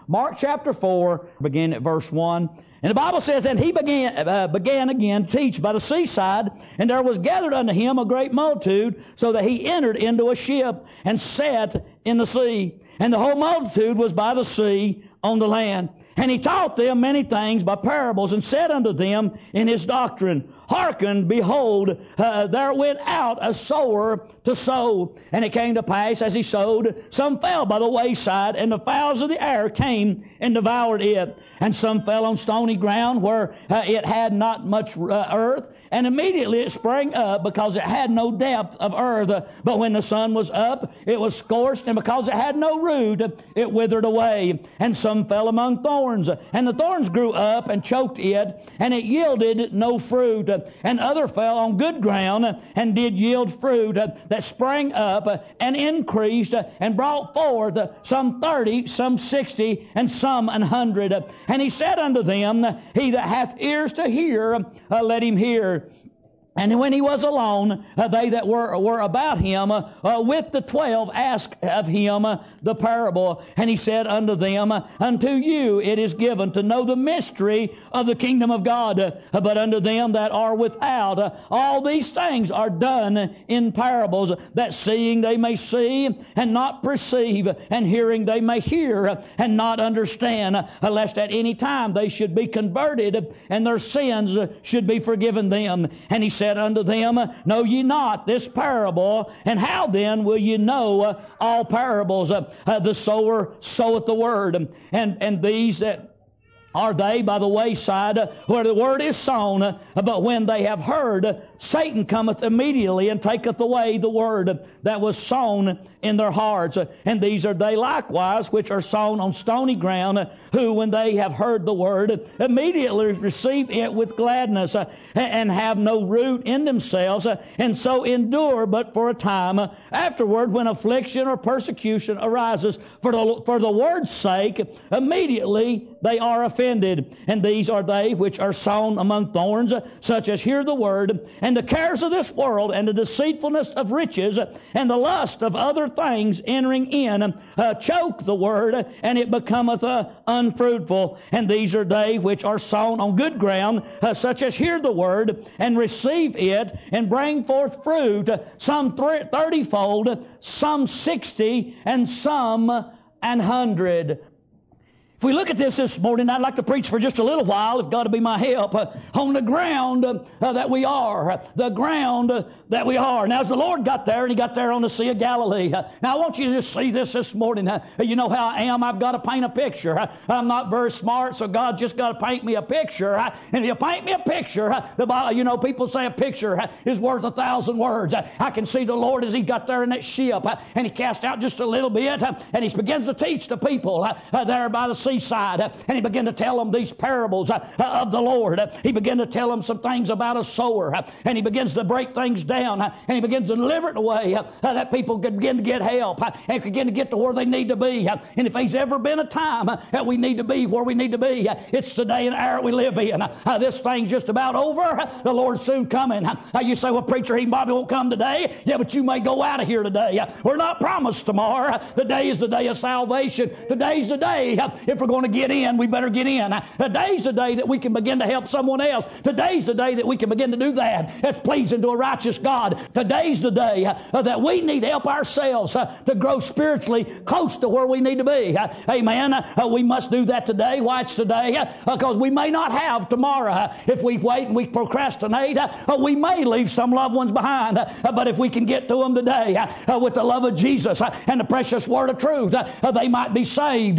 Mark chapter 4, begin at verse 1. And the Bible says, And he began again to teach by the seaside, and there was gathered unto him a great multitude, so that he entered into a ship and sat in the sea. And the whole multitude was by the sea on the land. And he taught them many things by parables, and said unto them in his doctrine, Hearken, behold, there went out a sower to sow. And it came to pass, as he sowed, some fell by the wayside, and the fowls of the air came and devoured it. And some fell on stony ground, where it had not much earth. And immediately it sprang up, because it had no depth of earth. But when the sun was up, it was scorched, and because it had no root, it withered away. And some fell among thorns, and the thorns grew up and choked it, and it yielded no fruit. And other fell on good ground, and did yield fruit, that sprang up and increased, and brought forth some 30, some 60, and some 100. And he said unto them, He that hath ears to hear, let him hear. And when he was alone, they that were about him with the 12 asked of him the parable. And he said unto them, Unto you it is given to know the mystery of the kingdom of God, but unto them that are without, all these things are done in parables, that seeing they may see and not perceive, and hearing they may hear and not understand, lest at any time they should be converted, and their sins should be forgiven them. And he said unto them, Know ye not this parable? And how then will ye know all parables? The sower soweth the word, and these that are they by the wayside, where the word is sown, but when they have heard, Satan cometh immediately and taketh away the word that was sown in their hearts. And these are they likewise which are sown on stony ground, who when they have heard the word, immediately receive it with gladness, and have no root in themselves, and so endure but for a time. Afterward, when affliction or persecution arises for the word's sake, immediately they are offended. And these are they which are sown among thorns, such as hear the word, and the cares of this world, and the deceitfulness of riches, and the lust of other things entering in, choke the word, and it becometh unfruitful. And these are they which are sown on good ground, such as hear the word, and receive it, and bring forth fruit, some 30-fold, some 60, and some 100. If we look at this morning, I'd like to preach for just a little while, if God will be my help, on the ground that we are. The ground that we are. Now, as the Lord got there, and He got there on the Sea of Galilee. Now, I want you to just see this morning. You know how I am. I've got to paint a picture. I'm not very smart, so God just got to paint me a picture. And if you paint me a picture, people say a picture is worth 1,000 words. I can see the Lord as He got there in that ship, and He cast out just a little bit, and He begins to teach the people there by the seaside, and He began to tell them these parables of the Lord. He began to tell them some things about a sower, and He begins to break things down, and He begins to deliver it in a way that people could begin to get help and begin to get to where they need to be. And if there's ever been a time that we need to be where we need to be, it's the day and hour we live in. This thing's just about over. The Lord's soon coming. You say, well, preacher, He probably won't come today. Yeah, but you may go out of here today. We're not promised tomorrow. Today is the day of salvation. Today's the day. If we're going to get in, we better get in. Today's the day that we can begin to help someone else. Today's the day that we can begin to do that. That's pleasing to a righteous God. Today's the day that we need to help ourselves to grow spiritually close to where we need to be. Amen. We must do that today. Why it's today? Because we may not have tomorrow. If we wait and we procrastinate, we may leave some loved ones behind. But if we can get to them today with the love of Jesus and the precious word of truth, they might be saved.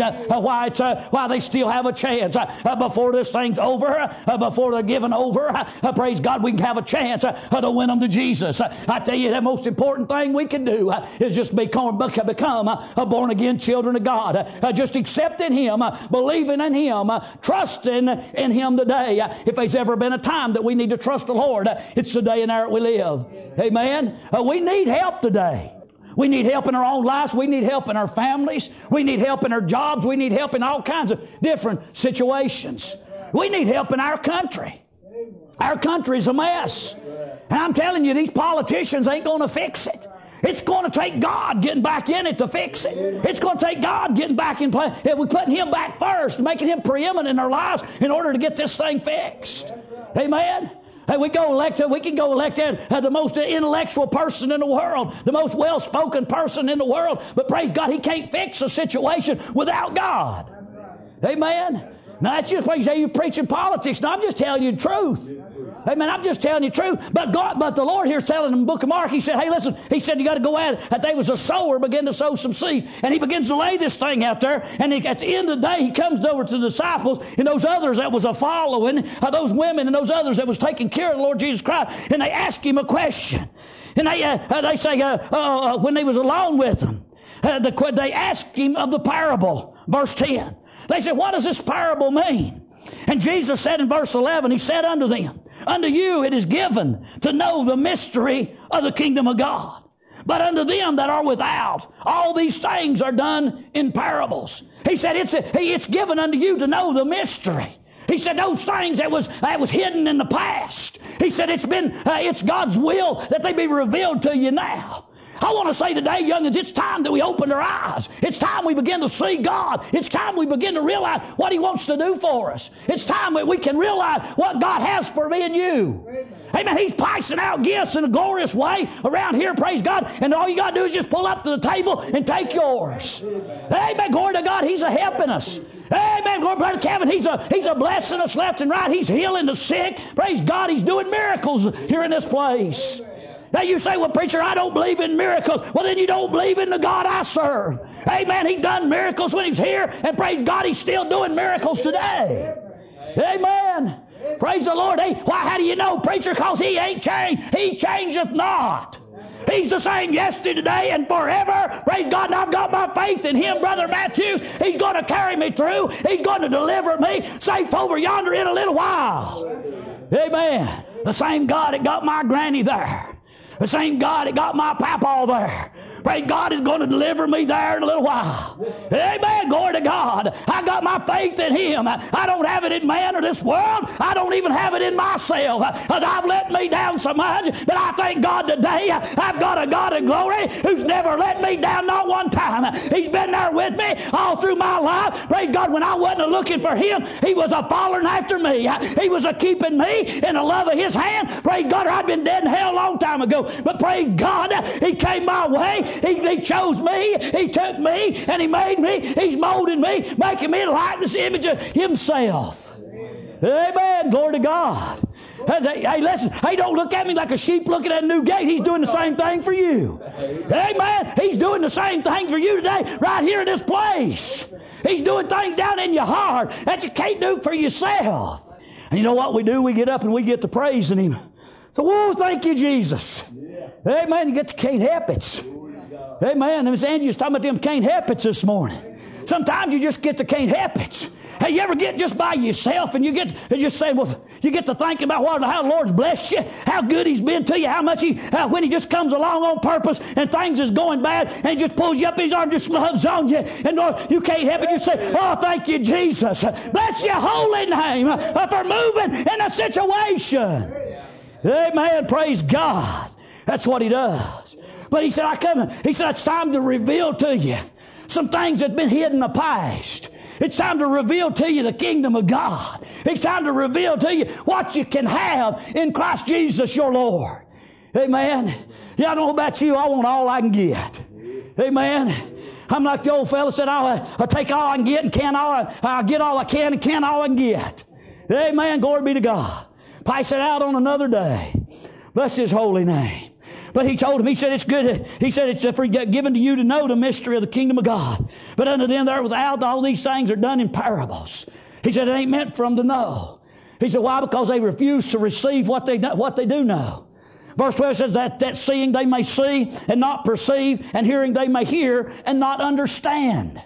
Why they still have a chance before this thing's over, before they're given over. Praise God, we can have a chance to win them to Jesus. I tell you, the most important thing we can do is just become born-again children of God. Just accepting Him, believing in Him, trusting in Him today. If there's ever been a time that we need to trust the Lord, it's the day and hour we live. Amen. We need help today. We need help in our own lives. We need help in our families. We need help in our jobs. We need help in all kinds of different situations. We need help in our country. Our country's a mess. And I'm telling you, these politicians ain't going to fix it. It's going to take God getting back in it to fix it. It's going to take God getting back in play. We're putting Him back first, making Him preeminent in our lives in order to get this thing fixed. Amen? Hey, we can go elect the most intellectual person in the world, the most well-spoken person in the world, but praise God, he can't fix a situation without God. Amen? Now, that's just why you say you're preaching politics. No, I'm just telling you the truth. Amen. I'm just telling you the truth. But the Lord here is telling in the book of Mark, He said, hey, listen, He said, you got to go at it. That day was a sower, begin to sow some seed. And he begins to lay this thing out there. And at the end of the day, he comes over to the disciples and those others that was a following, those women and those others that was taking care of the Lord Jesus Christ. And they ask Him a question. And they say, when they was alone with them, they asked Him of the parable. Verse 10. They said, what does this parable mean? And Jesus said in verse 11, He said unto them, unto you it is given to know the mystery of the kingdom of God. But unto them that are without, all these things are done in parables. He said, it's given unto you to know the mystery. He said those things that was hidden in the past. He said it's God's will that they be revealed to you now. I want to say today, youngins, it's time that we open our eyes. It's time we begin to see God. It's time we begin to realize what He wants to do for us. It's time that we can realize what God has for me and you. Amen. He's passing out gifts in a glorious way around here, praise God. And all you got to do is just pull up to the table and take yours. Amen. Glory to God. He's helping us. Amen. Glory to Brother Kevin. He's a blessing us left and right. He's healing the sick. Praise God. He's doing miracles here in this place. Now you say, well, preacher, I don't believe in miracles. Well, then you don't believe in the God I serve. Amen. He done miracles when He's here, and praise God, He's still doing miracles today. Amen. Praise the Lord. Hey, why? How do you know, preacher? Because He ain't changed. He changeth not. He's the same yesterday, today, and forever. Praise God. And I've got my faith in Him, Brother Matthews. He's going to carry me through. He's going to deliver me safe over yonder in a little while. Amen. The same God that got my granny there. The same God that got my papa there. Praise God is going to deliver me there in a little while. Amen. Glory to God. I got my faith in Him. I don't have it in man or this world. I don't even have it in myself. Because I've let me down so much. But I thank God today I've got a God of glory who's never let me down not one time. He's been there with me all through my life. Praise God. When I wasn't looking for Him, He was a following after me. He was a keeping me in the love of His hand. Praise God, or I'd been dead in hell a long time ago. But praise God, He came my way. He chose me. He took me and He made me. He's molding me, making me in likeness, image of Himself. Amen. Glory to God. Hey, listen. Hey, don't look at me like a sheep looking at a new gate. He's doing the same thing for you. Amen. He's doing the same thing for you today, right here in this place. He's doing things down in your heart that you can't do for yourself. And you know what we do? We get up and we get to praising Him. So, whoa, thank you, Jesus. Amen. You get to can't help it. Amen. And Miss Angie was talking about them can't help it this morning. Sometimes you just get to can't help it. Hey, you ever get just by yourself and you just say, well, you get to thinking about how the Lord's blessed you, how good He's been to you, how much when He just comes along on purpose and things is going bad and He just pulls you up in His arm, just loves on you, and Lord, you can't help it. You say, oh, thank you, Jesus. Bless your holy name for moving in a situation. Amen. Praise God. That's what He does. But He said, it's time to reveal to you some things that have been hidden in the past. It's time to reveal to you the kingdom of God. It's time to reveal to you what you can have in Christ Jesus your Lord. Amen. Yeah, I don't know about you. I want all I can get. Amen. I'm like the old fella said, I'll take all I can get and I'll get all I can and can all I can get. Amen. Glory be to God. Pass it out on another day. Bless His holy name. But He told him, He said, it's good. He said, it's given to you to know the mystery of the kingdom of God. But unto them that are without, all these things are done in parables. He said, it ain't meant for them to know. He said, why? Because they refuse to receive what they do know. Verse 12 says that seeing they may see and not perceive, and hearing they may hear and not understand.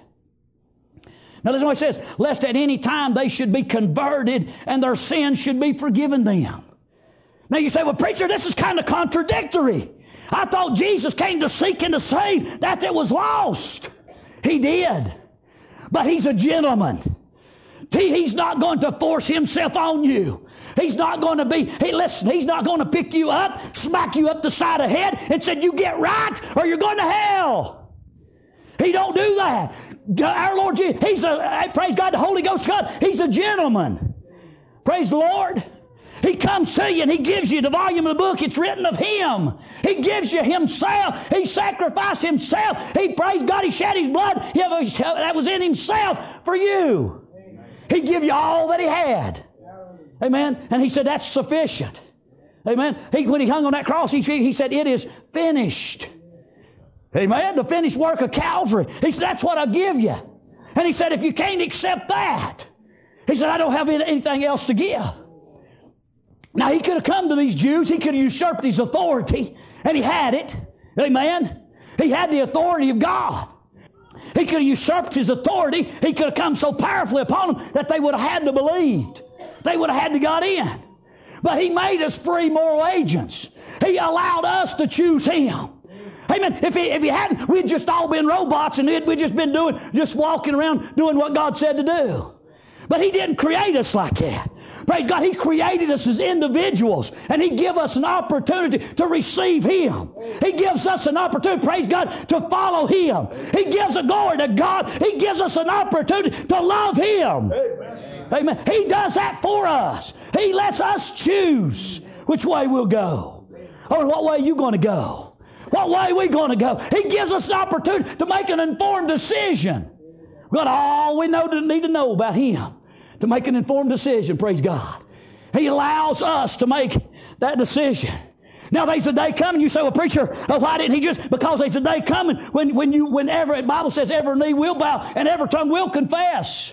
Now listen what it says, lest at any time they should be converted and their sins should be forgiven them. Now you say, well, preacher, this is kind of contradictory. I thought Jesus came to seek and to save that was lost. He did. But He's a gentleman. He's not going to force himself on you. He's not going to he's not going to pick you up, smack you up the side of the head and say, you get right or you're going to hell. He don't do that. Our Lord Jesus, praise God, the Holy Ghost God, He's a gentleman. Praise the Lord. He comes to you and He gives you the volume of the book. It's written of Him. He gives you Himself. He sacrificed Himself. Praise God, He shed His blood. That was in Himself for you. He gave you all that He had. Amen. And He said that's sufficient. Amen. When He hung on that cross, He said it is finished. Amen. The finished work of Calvary. He said that's what I'll give you. And He said if you can't accept that, He said I don't have anything else to give. Now He could have come to these Jews. He could have usurped His authority. And He had it. Amen. He had the authority of God. He could have usurped His authority. He could have come so powerfully upon them that they would have had to believe. They would have had to got in. But He made us free moral agents. He allowed us to choose Him. Amen. If he hadn't, we'd just all been robots and we'd just been just walking around doing what God said to do. But He didn't create us like that. Praise God. He created us as individuals and He gave us an opportunity to receive Him. He gives us an opportunity, praise God, to follow Him. He gives a glory to God. He gives us an opportunity to love Him. Amen. He does that for us. He lets us choose which way we'll go. Or what way are you going to go? What way are we going to go? He gives us an opportunity to make an informed decision. We've got all we need to know about Him to make an informed decision, praise God. He allows us to make that decision. Now there's a day coming, you say, well, preacher, why didn't He just, because there's a day coming whenever the Bible says every knee will bow and every tongue will confess.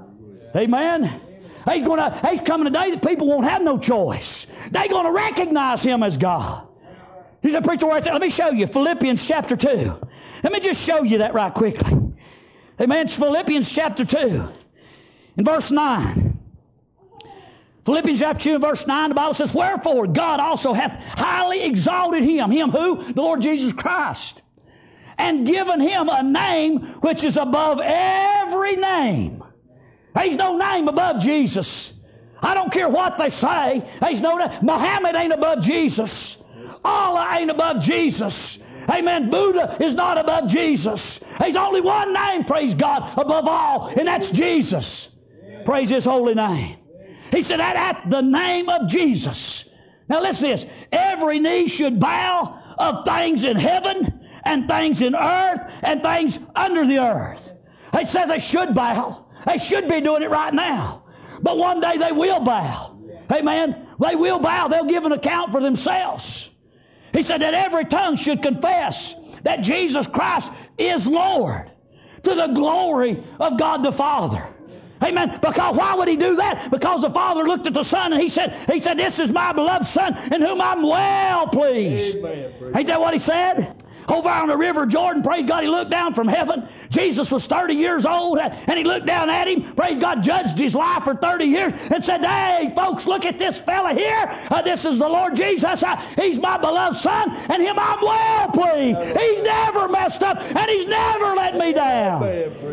Amen. He's coming a day that people won't have no choice. They're going to recognize Him as God. You said, preacher, where it's at? Let me show you. Philippians chapter 2. Let me just show you that right quickly. Amen. It's Philippians chapter 2. In verse 9. Philippians chapter 2 and verse 9, the Bible says, wherefore God also hath highly exalted Him. Him who? The Lord Jesus Christ. And given Him a name which is above every name. There's no name above Jesus. I don't care what they say. There's no name. Muhammad ain't above Jesus. Allah ain't above Jesus. Amen. Buddha is not above Jesus. There's only one name, praise God, above all, and that's Jesus. Praise His holy name. He said that at the name of Jesus. Now listen to this. Every knee should bow of things in heaven and things in earth and things under the earth. It says they should bow. They should be doing it right now. But one day they will bow. Amen. They will bow. They'll give an account for themselves. He said that every tongue should confess that Jesus Christ is Lord to the glory of God the Father. Amen. Because why would He do that? Because the Father looked at the Son and He said, this is my beloved Son in whom I'm well pleased. Amen. Ain't that what He said? Over on the river Jordan, praise God, He looked down from heaven. Jesus was 30 years old and He looked down at him. Praise God, judged his life for 30 years and said, hey, folks, look at this fella here. This is the Lord Jesus. He's my beloved Son and Him I'm well pleased. He's never messed up and He's never let me down.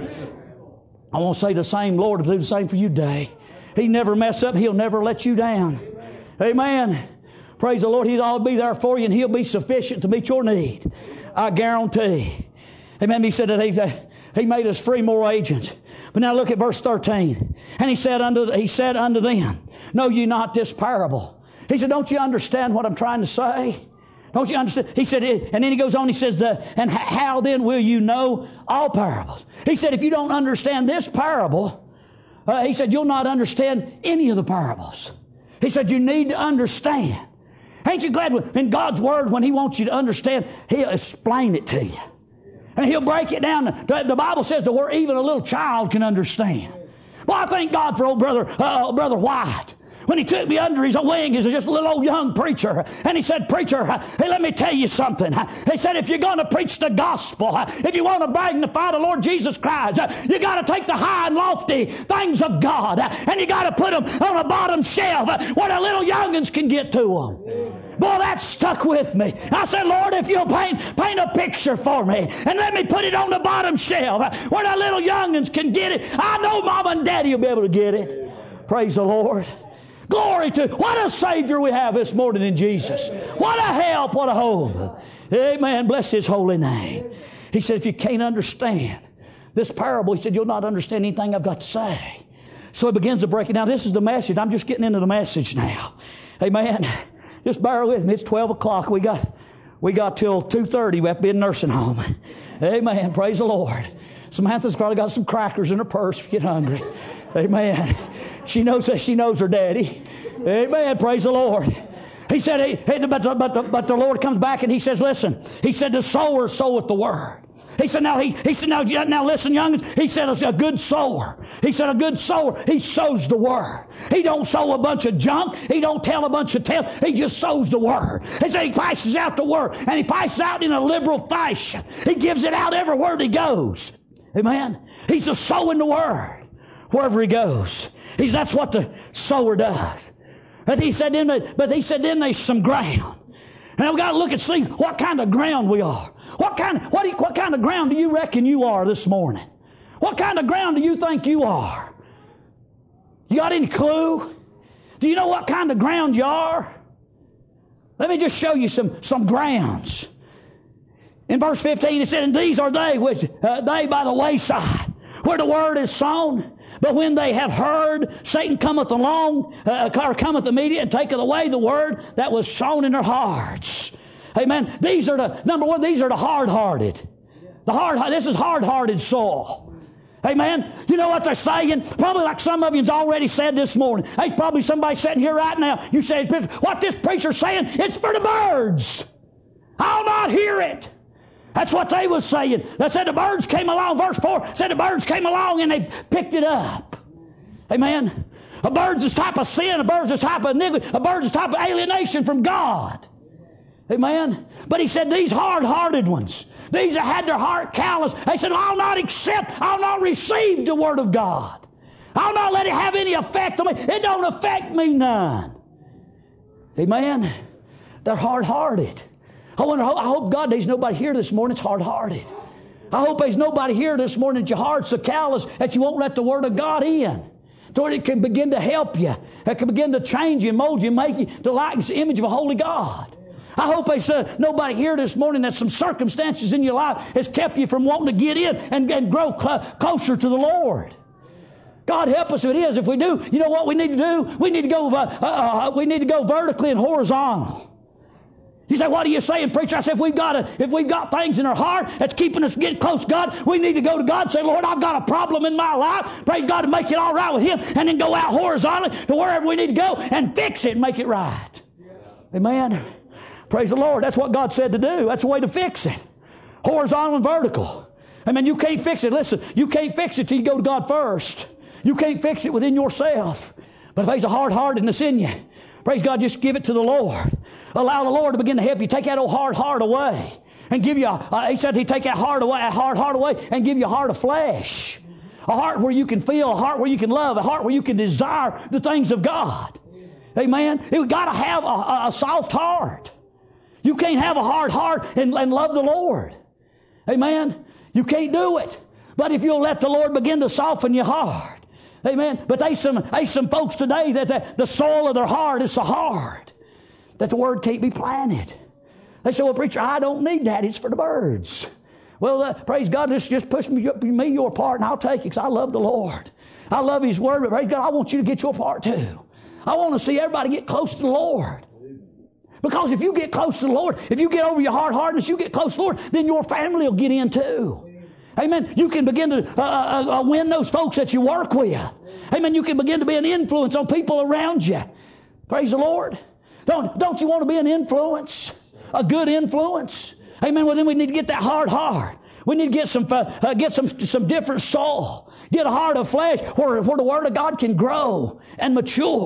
I want to say the same Lord will do the same for you today. He never mess up. He'll never let you down. Amen. Praise the Lord. He'll always be there for you and He'll be sufficient to meet your need. I guarantee. Amen. He said that He made us free moral agents. But now look at verse 13. And He said unto them, know ye not this parable? He said, don't you understand what I'm trying to say? Don't you understand? He said, and then He goes on, He says, and how then will you know all parables? He said, if you don't understand this parable, He said, you'll not understand any of the parables. He said, you need to understand. Ain't you glad in God's Word, when He wants you to understand, He'll explain it to you. And He'll break it down. The Bible says to where even a little child can understand. Well, I thank God for old brother White. when he took me under his wing as just a little old young preacher. And he said, preacher, hey, let me tell you something. He said, if you're going to preach the gospel, if you want to magnify the Lord Jesus Christ, you got to take the high and lofty things of God, and you got to put them on a bottom shelf where the little youngins can get to them. Boy, that stuck with me. I said, Lord, if you'll paint a picture for me and let me put it on the bottom shelf where the little youngins can get it, I know Mom and Daddy will be able to get it. Praise the Lord. Glory to, what a Savior we have this morning in Jesus. What a help, what a hope. Amen. Bless His holy name. He said, if you can't understand this parable, He said, you'll not understand anything I've got to say. So He begins to break it down. This is the message. I'm just getting into the message now. Amen. Just bear with me. It's 12 o'clock. We got till 2:30. We have to be in a nursing home. Amen. Praise the Lord. Samantha's probably got some crackers in her purse if you get hungry. Amen. She knows that she knows her daddy. Amen. Praise the Lord. He said, but the Lord comes back and He says, listen. He said, the sower soweth the word. He said, now listen, youngins. He said, a good sower. He said, a good sower, he sows the word. He don't sow a bunch of junk. He don't tell a bunch of tales. He just sows the word. He said he passes out the word, and he passes out in a liberal fashion. He gives it out everywhere he goes. Amen. He's a sowing the word wherever he goes. That's what the sower does. But he said, then there's some ground. And we've got to look and see what kind of ground we are. What kind of ground do you reckon you are this morning? What kind of ground do you think you are? You got any clue? Do you know what kind of ground you are? Let me just show you some grounds. In verse 15 it said, and these are they which they by the wayside, where the word is sown. But when they have heard, Satan cometh along, cometh immediately, and taketh away the word that was sown in their hearts. Amen. These are the hard-hearted. This is hard-hearted soul. Amen. You know what they're saying? Probably like some of you's already said this morning. There's probably somebody sitting here right now. You say, what this preacher's saying, it's for the birds. I'll not hear it. That's what they was saying. They said the birds came along. Verse 4 said the birds came along and they picked it up. Amen. A bird's a type of sin. A bird's a type of iniquity. A bird's a type of alienation from God. Amen. But he said these hard-hearted ones, these that had their heart callous, they said, I'll not receive the word of God. I'll not let it have any effect on me. It don't affect me none. Amen. They're hard-hearted. I hope God there's nobody here this morning that's hard-hearted. I hope there's nobody here this morning that your heart's so callous that you won't let the Word of God in. So it can begin to help you. It can begin to change you, mold you, make you the likeness, the image of a holy God. I hope there's nobody here this morning that some circumstances in your life has kept you from wanting to get in and grow closer to the Lord. God help us if it is. If we do, you know what we need to do? We need to go vertically and horizontal. You say, what are you saying, preacher? I said, if we've got things in our heart that's keeping us getting close to God, we need to go to God and say, Lord, I've got a problem in my life. Praise God to make it all right with Him, and then go out horizontally to wherever we need to go and fix it and make it right. Yeah. Amen. Praise the Lord. That's what God said to do. That's the way to fix it. Horizontal and vertical. I mean, you can't fix it. Listen, you can't fix it till you go to God first. You can't fix it within yourself. But if there's a hard-heartedness in you, praise God, just give it to the Lord. Allow the Lord to begin to help you. Take that old hard heart away and give you He said He'd take that hard heart away and give you a heart of flesh. A heart where you can feel, a heart where you can love, a heart where you can desire the things of God. Amen. You've got to have a soft heart. You can't have a hard heart and love the Lord. Amen. You can't do it. But if you'll let the Lord begin to soften your heart. Amen. But there's some folks today that the soil of their heart is so hard that the word can't be planted. They say, well, preacher, I don't need that. It's for the birds. Well, praise God, this just push me your part, and I'll take it because I love the Lord. I love His word, but praise God, I want you to get your part too. I want to see everybody get close to the Lord. Because if you get close to the Lord, if you get over your hard-heartedness, you get close to the Lord, then your family will get in too. Amen. You can begin to win those folks that you work with. Amen. You can begin to be an influence on people around you. Praise the Lord. Don't you want to be an influence? A good influence? Amen. Well, then we need to get that hard heart. We need to get some different soul. Get a heart of flesh where the Word of God can grow and mature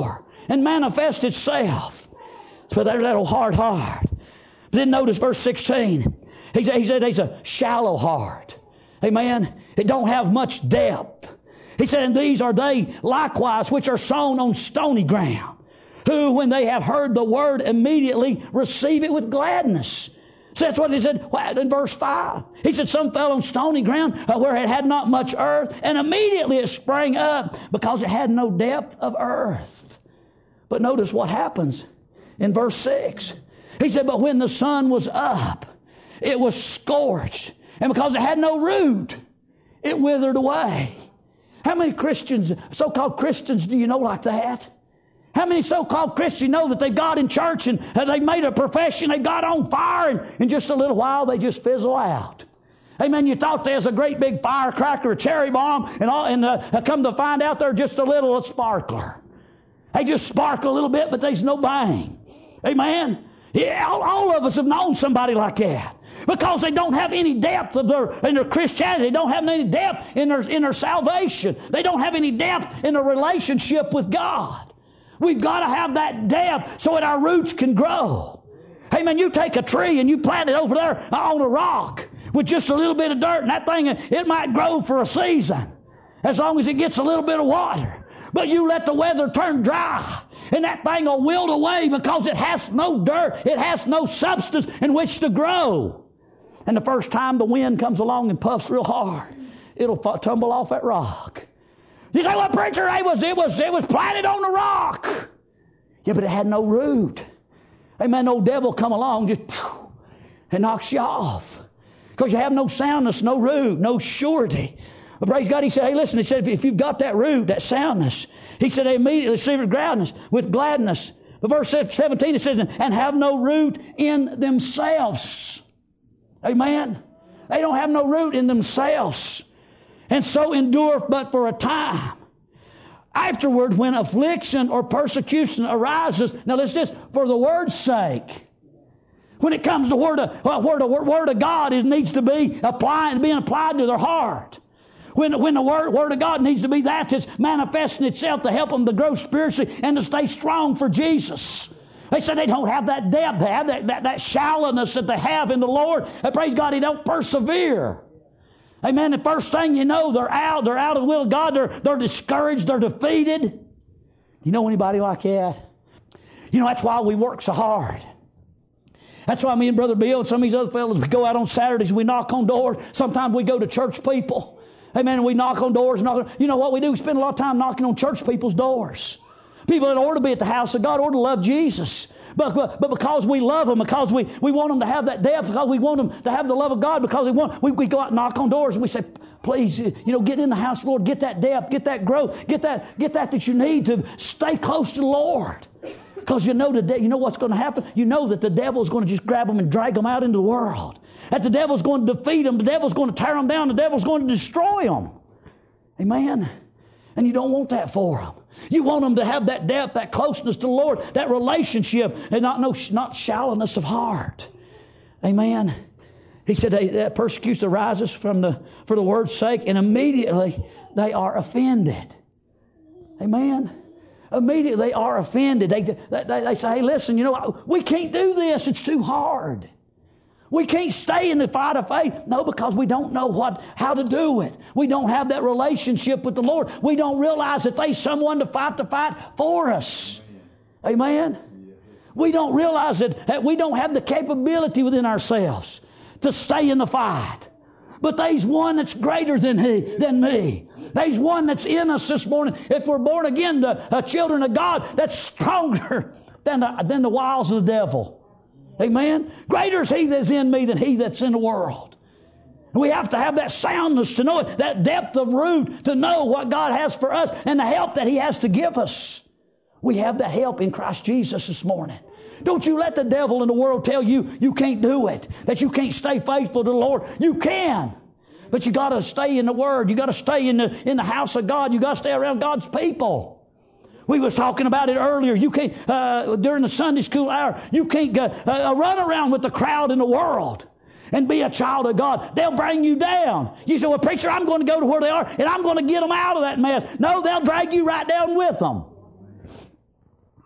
and manifest itself. So there's that old hard heart. But then notice verse 16. He said there's a shallow heart. Amen. It don't have much depth. He said, and these are they likewise which are sown on stony ground, who when they have heard the word immediately receive it with gladness. So that's what he said in verse 5. He said some fell on stony ground where it had not much earth, and immediately it sprang up because it had no depth of earth. But notice what happens in verse 6. He said, but when the sun was up, it was scorched, and because it had no root, it withered away. How many Christians, so-called Christians, do you know like that? How many so-called Christians know that they've got in church and they've made a profession, they got on fire, and in just a little while they just fizzle out? Amen. You thought there was a great big firecracker, a cherry bomb, and come to find out they're just a little sparkler. They just sparkle a little bit, but there's no bang. Amen. Yeah, all of us have known somebody like that. Because they don't have any depth in their Christianity. They don't have any depth in their salvation. They don't have any depth in their relationship with God. We've got to have that depth so that our roots can grow. Hey man, you take a tree and you plant it over there on a rock with just a little bit of dirt, and that thing, it might grow for a season as long as it gets a little bit of water. But you let the weather turn dry, and that thing will wilt away because it has no dirt, it has no substance in which to grow. And the first time the wind comes along and puffs real hard, it'll tumble off that rock. You say, well, preacher, it was planted on the rock. Yeah, but it had no root. Amen. No devil come along just and knocks you off. Because you have no soundness, no root, no surety. But praise God, he said, hey, listen, he said, if you've got that root, that soundness, he said, they immediately receive it with gladness. But verse 17, it says, and have no root in themselves. Amen. They don't have no root in themselves. And so endure but for a time. Afterward, when affliction or persecution arises, now listen to this, for the word's sake. When it comes to word of God, it needs to be being applied to their heart. When the word of God needs to be that's manifesting itself to help them to grow spiritually and to stay strong for Jesus. They said they don't have that depth, they have that shallowness that they have in the Lord. And praise God, they don't persevere. Amen. The first thing you know, they're out of the will of God. They're discouraged. They're defeated. You know anybody like that? You know, that's why we work so hard. That's why me and Brother Bill and some of these other fellows, we go out on Saturdays, we knock on doors. Sometimes we go to church people. Amen. And we knock on doors. You know what we do? We spend a lot of time knocking on church people's doors. People that ought to be at the house of God, ought to love Jesus. But because we love them, because we want them to have that depth, because we want them to have the love of God, because we go out and knock on doors and we say, please, get in the house, Lord, get that depth, get that growth, get that you need to stay close to the Lord. Because you know what's going to happen? You know that the devil's going to just grab them and drag them out into the world. That the devil's going to defeat them, the devil's going to tear them down, the devil's going to destroy them. Amen. And you don't want that for them. You want them to have that depth, that closeness to the Lord, that relationship, and not shallowness of heart. Amen. He said that persecution arises for the word's sake, and immediately they are offended. Amen. Immediately they are offended. They say, hey, listen, we can't do this. It's too hard. We can't stay in the fight of faith. No, because we don't know how to do it. We don't have that relationship with the Lord. We don't realize that there's someone to fight the fight for us. Amen? We don't realize that we don't have the capability within ourselves to stay in the fight. But there's one that's greater than me. There's one that's in us this morning. If we're born again, the children of God, that's stronger than the wiles of the devil. Amen? Greater is he that's in me than he that's in the world. We have to have that soundness to know it, that depth of root to know what God has for us and the help that he has to give us. We have that help in Christ Jesus this morning. Don't you let the devil in the world tell you you can't do it, that you can't stay faithful to the Lord. You can. But you got to stay in the Word. You got to stay in the house of God. You got to stay around God's people. We was talking about it earlier. You can't, during the Sunday school hour, you can't run around with the crowd in the world and be a child of God. They'll bring you down. You say, well, preacher, I'm going to go to where they are and I'm going to get them out of that mess. No, they'll drag you right down with them.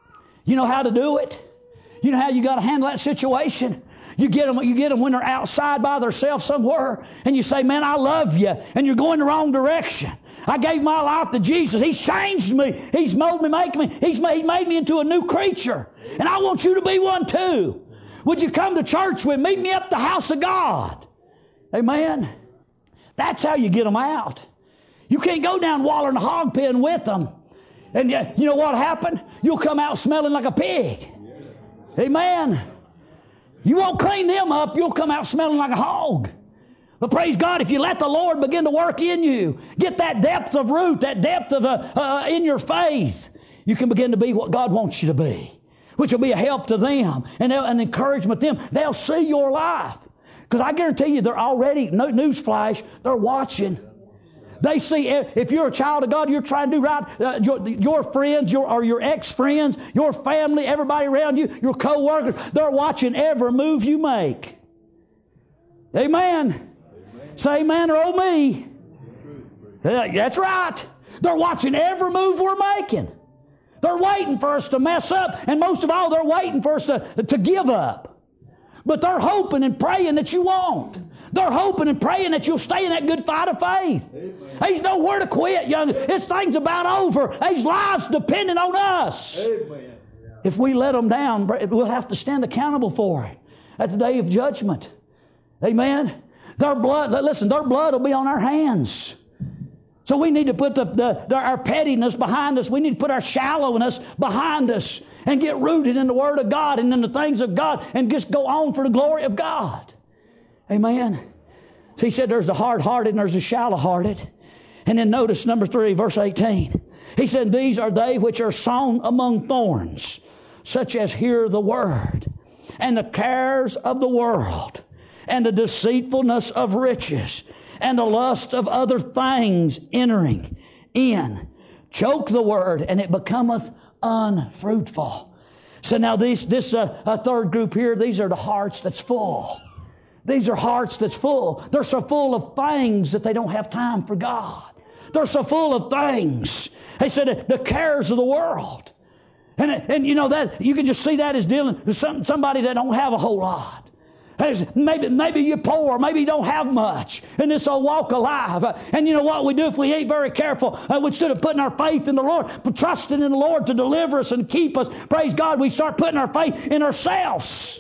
You know how to do it? You know how you got to handle that situation? You get them when they're outside by themselves somewhere, and you say, man, I love you, and you're going the wrong direction. I gave my life to Jesus. He's changed me. He's molded me, He made me into a new creature. And I want you to be one too. Would you come to church with me? Meet me up at the house of God. Amen. That's how you get them out. You can't go down Waller in the hog pen with them. And you know what happened? You'll come out smelling like a pig. Amen. You won't clean them up. You'll come out smelling like a hog. But praise God, if you let the Lord begin to work in you, get that depth of root, that depth of in your faith, you can begin to be what God wants you to be, which will be a help to them and an encouragement to them. They'll see your life. Because I guarantee you, they're already, no newsflash, they're watching. They see, if you're a child of God, you're trying to do right, your friends, your ex-friends, your family, everybody around you, your co-workers, they're watching every move you make. Amen. Say amen or oh me. That's right. They're watching every move we're making. They're waiting for us to mess up, and most of all, they're waiting for us to give up. But they're hoping and praying that you won't. They're hoping and praying that you'll stay in that good fight of faith. There's nowhere to quit, young. This thing's about over. There's lives depending on us. Amen. If we let them down, we'll have to stand accountable for it at the day of judgment. Amen. Their blood will be on our hands. So we need to put our pettiness behind us. We need to put our shallowness behind us and get rooted in the Word of God and in the things of God and just go on for the glory of God. Amen. So he said there's the hard-hearted and there's the shallow-hearted. And then notice number 3, verse 18. He said, these are they which are sown among thorns, such as hear the word, and the cares of the world, and the deceitfulness of riches, and the lust of other things entering in, choke the word, and it becometh unfruitful. So now this third group here, these are the hearts that's full. These are hearts that's full. They're so full of things that they don't have time for God. They're so full of things. They said the cares of the world. And you know that you can just see that as dealing with somebody that don't have a whole lot. Maybe you're poor, maybe you don't have much in this old walk of life. And you know what we do if we ain't very careful? Instead of putting our faith in the Lord, trusting in the Lord to deliver us and keep us, praise God, we start putting our faith in ourselves.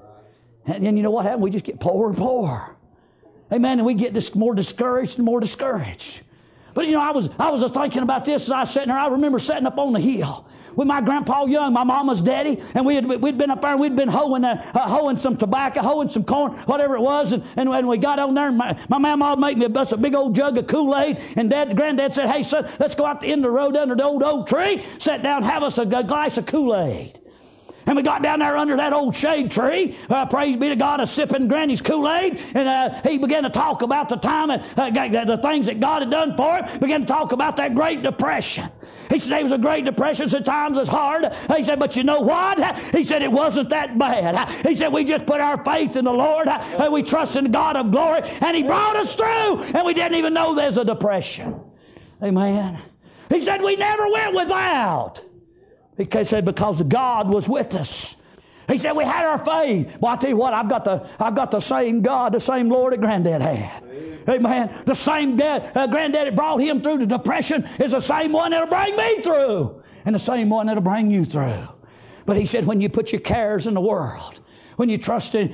And then you know what happens? We just get poorer and poorer. Amen. And we get more discouraged and more discouraged. But you know, I was thinking about this as I was sitting there. I remember sitting up on the hill with my grandpa Young, my mama's daddy, and we'd been up there and we'd been hoeing some tobacco, hoeing some corn, whatever it was, and we got on there and my mama would make me a big old jug of Kool-Aid, and Granddad said, hey son, let's go out the end of the road under the old oak tree, sit down, have us a glass of Kool-Aid. And we got down there under that old shade tree, praise be to God, sipping Granny's Kool-Aid. And he began to talk about the time, the things that God had done for him. Began to talk about that Great Depression. He said there was a Great Depression, said times was hard. He said, but you know what? He said it wasn't that bad. He said we just put our faith in the Lord. And we trust in the God of glory. And He brought us through. And we didn't even know there's a depression. Amen. He said we never went without. He said, because God was with us. He said, we had our faith. Well, I tell you what, I've got the same God, the same Lord that Granddad had. Amen. The same Granddad that brought him through the depression is the same one that'll bring me through. And the same one that'll bring you through. But he said, when you put your cares in the world, when you trust in,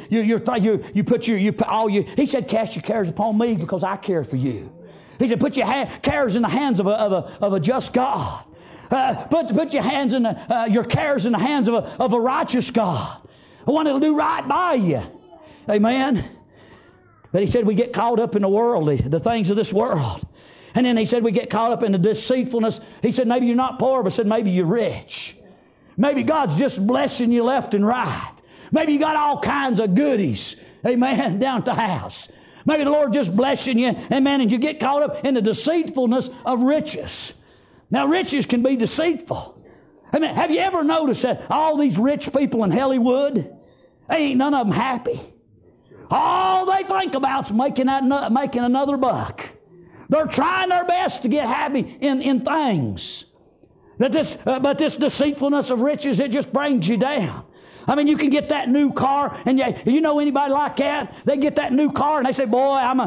he said, cast your cares upon me because I care for you. He said, put your cares in the hands of a just God. Put your hands in your cares in the hands of a righteous God, the one that'll do right by you. Amen. But he said we get caught up in the worldly, the things of this world. And then he said we get caught up in the deceitfulness. He said maybe you're not poor, but said maybe you're rich. Maybe God's just blessing you left and right. Maybe you got all kinds of goodies. Amen. Down at the house. Maybe the Lord just blessing you. Amen. And you get caught up in the deceitfulness of riches. Now, riches can be deceitful. I mean, have you ever noticed that all these rich people in Hollywood, ain't none of them happy? All they think about is making another buck. They're trying their best to get happy in things. But this deceitfulness of riches, it just brings you down. I mean, you can get that new car, and you know anybody like that? They get that new car, and they say, "Boy, I'm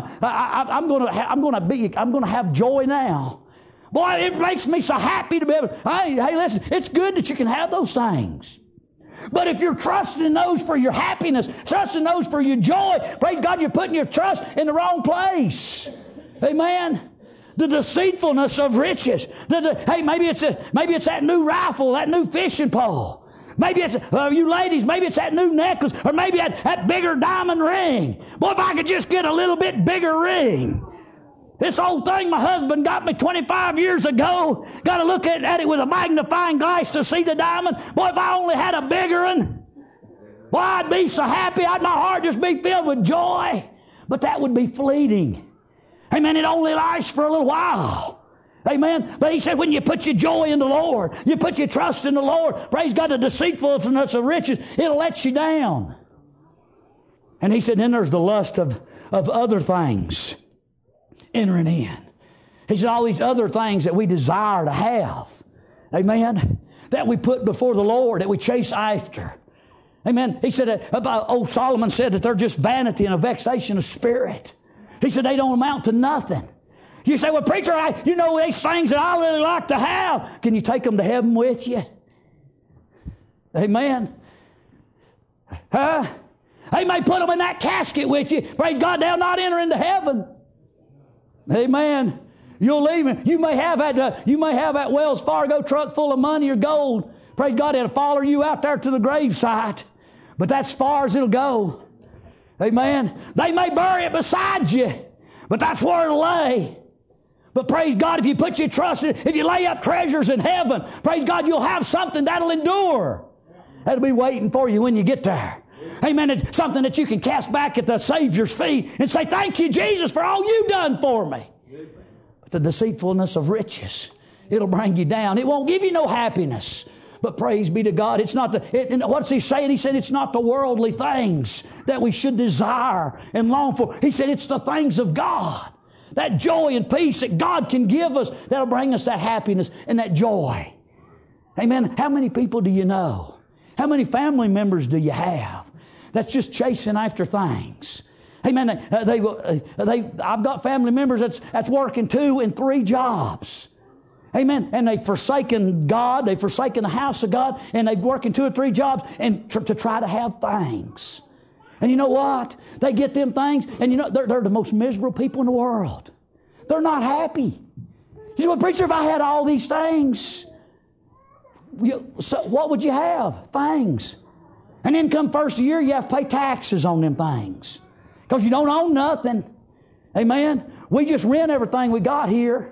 gonna have joy now." Boy, it makes me so happy to be able. Hey, listen, it's good that you can have those things. But if you're trusting those for your happiness, trusting those for your joy, praise God, you're putting your trust in the wrong place. Amen. The deceitfulness of riches. Hey, maybe it's that new rifle, that new fishing pole. Maybe it's, you ladies, maybe it's that new necklace, or maybe that bigger diamond ring. Boy, if I could just get a little bit bigger ring. This old thing my husband got me 25 years ago, got to look at it with a magnifying glass to see the diamond. Boy, if I only had a bigger one, boy, I'd be so happy. My heart just be filled with joy. But that would be fleeting. Amen. It only lasts for a little while. Amen. But he said, when you put your joy in the Lord, you put your trust in the Lord, praise God, the deceitfulness of riches, it'll let you down. And he said, then there's the lust of other things entering in. He said, all these other things that we desire to have, amen, that we put before the Lord, that we chase after. Amen. He said, old Solomon said that they're just vanity and a vexation of spirit. He said, they don't amount to nothing. You say, well, preacher, you know these things that I really like to have. Can you take them to heaven with you? Amen. Huh? They may put them in that casket with you. Praise God, they'll not enter into heaven. Amen. You'll leave him. You may have that Wells Fargo truck full of money or gold. Praise God, it'll follow you out there to the gravesite. But that's as far as it'll go. Amen. They may bury it beside you, but that's where it'll lay. But praise God, if you put your trust in it, if you lay up treasures in heaven, praise God, you'll have something that'll endure. That'll be waiting for you when you get there. Amen. It's something that you can cast back at the Savior's feet and say, thank you, Jesus, for all you've done for me. But the deceitfulness of riches, it'll bring you down. It won't give you no happiness. But praise be to God, it's not what's he saying? He said it's not the worldly things that we should desire and long for. He said it's the things of God. That joy and peace that God can give us, that'll bring us that happiness and that joy. Amen. How many people do you know? How many family members do you have that's just chasing after things? Amen. I've got family members that's working 2 and 3 jobs. Amen. And they've forsaken God, they've forsaken the house of God, and they're working 2 or 3 jobs and to try to have things. And you know what? They get them things, and you know, they're the most miserable people in the world. They're not happy. You say, well, preacher, if I had all these things, so what would you have? Things. And then come first year, you have to pay taxes on them things. Because you don't own nothing. Amen. We just rent everything we got here.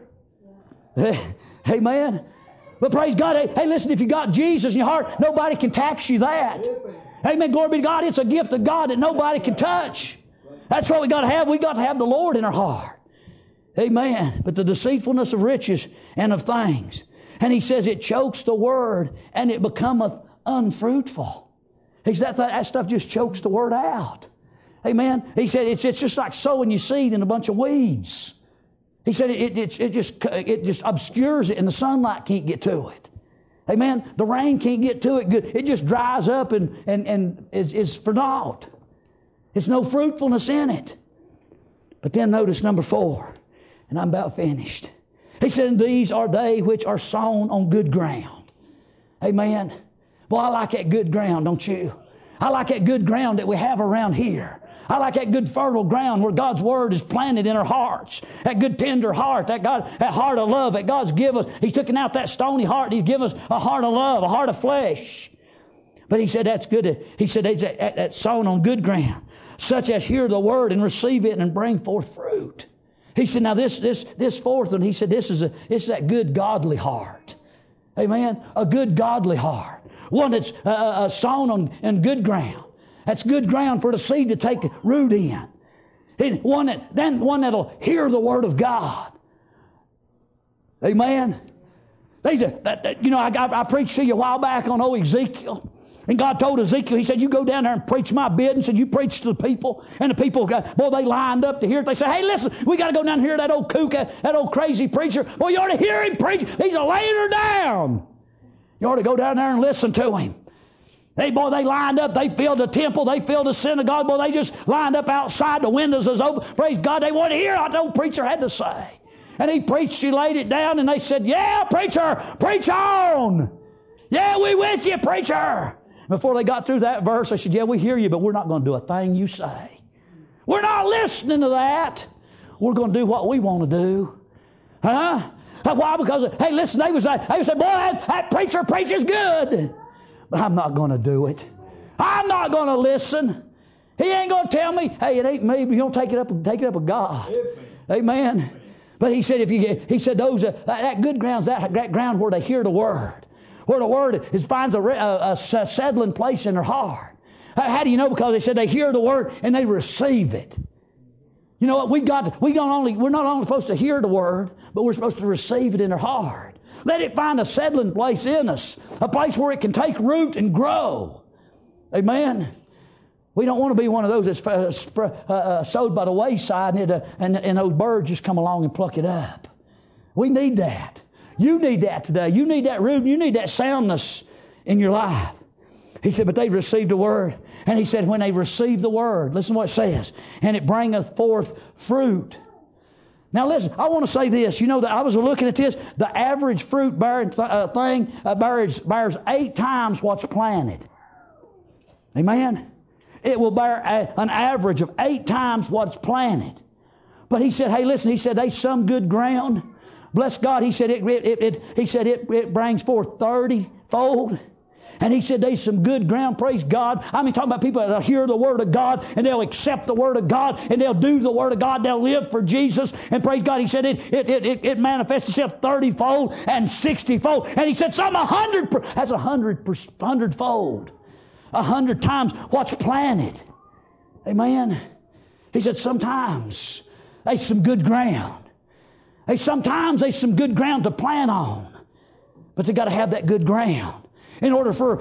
Amen. But praise God. Hey, listen, if you got Jesus in your heart, nobody can tax you that. Amen. Glory be to God. It's a gift of God that nobody can touch. That's what we got to have. We got to have the Lord in our heart. Amen. But the deceitfulness of riches and of things. And he says it chokes the word and it becometh unfruitful. He said that stuff just chokes the word out. Amen. He said it's just like sowing your seed in a bunch of weeds. He said it just obscures it and the sunlight can't get to it. Amen. The rain can't get to it. It just dries up and is for naught. There's no fruitfulness in it. But then notice number 4, and I'm about finished. He said, and these are they which are sown on good ground. Amen. Boy, I like that good ground, don't you? I like that good ground that we have around here. I like that good fertile ground where God's Word is planted in our hearts. That good tender heart, that heart of love that God's given us. He's taken out that stony heart. He's given us a heart of love, a heart of flesh. But he said that's good. He said that's sown on good ground, such as hear the Word and receive it and bring forth fruit. He said, now this fourth one, he said, it's that good godly heart. Amen? A good godly heart. One that's sown on good ground. That's good ground for the seed to take root in. One that'll hear the Word of God. Amen. I preached to you a while back on old Ezekiel. And God told Ezekiel, He said, you go down there and preach my bid. And said, you preach to the people. And the people, boy, they lined up to hear it. They said, hey, listen, we got to go down here to that old kook, that old crazy preacher. Boy, you ought to hear him preach. He's a laying her down. You ought to go down there and listen to him. Hey, boy, they lined up. They filled the temple. They filled the synagogue. Boy, they just lined up outside. The windows was open. Praise God. They wanted to hear what the old preacher had to say. And he preached. He laid it down. And they said, yeah, preacher, preach on. Yeah, we with you, preacher. Before they got through that verse, I said, yeah, we hear you, but we're not going to do a thing you say. We're not listening to that. We're going to do what we want to do. Huh? Why? Because, hey, listen, they would say, boy, that preacher preaches good. But I'm not going to do it. I'm not going to listen. He ain't going to tell me, hey, it ain't me, but you don't take it up with God. Amen. But he said, those that good ground's that ground where they hear the word. Where the word finds a settling place in their heart. How do you know? Because they said they hear the word and they receive it. You know what? We're not only supposed to hear the word, but we're supposed to receive it in our heart. Let it find a settling place in us, a place where it can take root and grow. Amen. We don't want to be one of those that's sowed by the wayside and those birds just come along and pluck it up. We need that. You need that today. You need that root. You need that soundness in your life. He said, but they received the word. And he said, when they received the word, listen to what it says, and it bringeth forth fruit. Now listen, I want to say this. You know that I was looking at this. The average fruit bearing thing bears 8 times what's planted. Amen? It will bear an average of 8 times what's planted. But he said, hey, listen, he said, they some good ground. Bless God, he said it brings forth 30-fold. And he said there's some good ground, praise God. I mean, talking about people that hear the Word of God and they'll accept the Word of God and they'll do the Word of God. They'll live for Jesus. And praise God, he said it manifests itself 30-fold and 60-fold. And he said some 100, that's 100-fold. 100 times what's planted. Amen. He said sometimes there's some good ground. Sometimes there's some good ground to plant on. But they got to have that good ground. In order for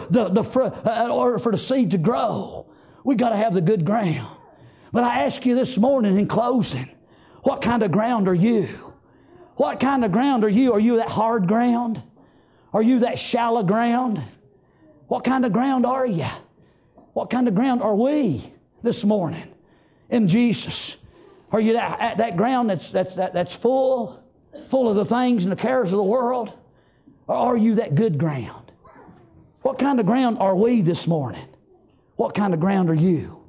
the seed to grow, we got to have the good ground. But I ask you this morning in closing, what kind of ground are you? What kind of ground are you? Are you that hard ground? Are you that shallow ground? What kind of ground are you? What kind of ground are we this morning in Jesus? Are you that ground that's full of the things and the cares of the world? Or are you that good ground? What kind of ground are we this morning? What kind of ground are you?